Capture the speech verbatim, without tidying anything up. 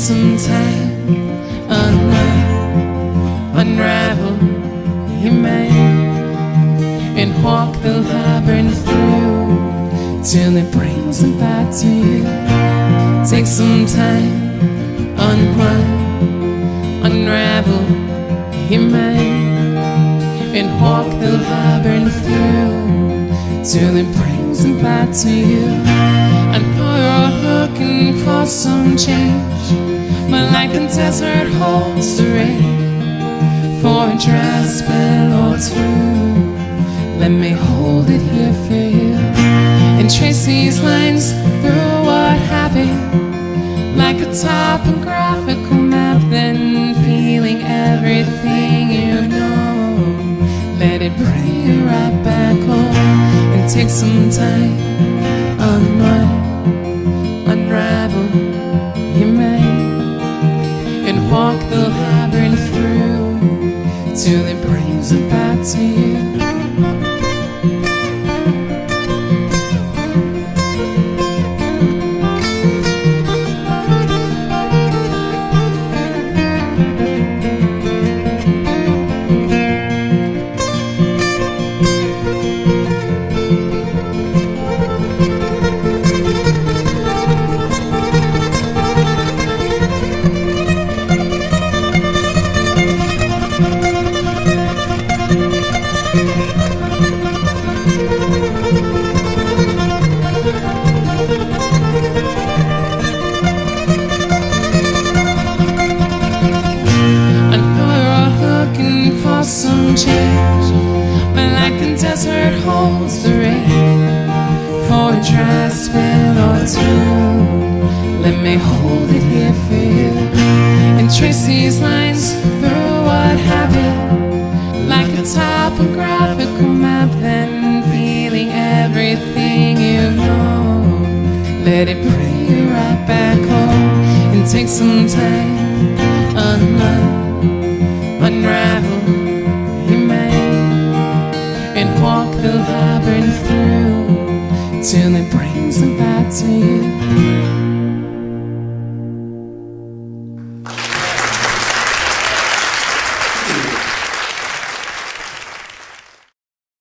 some time, unwind, unravel your mind, and walk the labyrinth through till it brings it back to you. Take some time, unwind, unravel your mind, and walk the labyrinth through till it brings it back to you. I know you're looking for some change, but like the desert holds the rain for a dry spell or two, let me hold it here for you and trace these lines through what happened, like a topographical map, then feeling everything you know. Let it bring you right back home and take some time, unwind, unravel your mind, and walk the labyrinth through till it brings it back to you. Some change, but like the desert holds the rain for a dry spell or two, let me hold it here for you and trace these lines through what happened, like a topographical map, then feeling everything you know. Let it bring you right back home and take some time, unwind, unravel, walk the labyrinth through till it brings it back to you.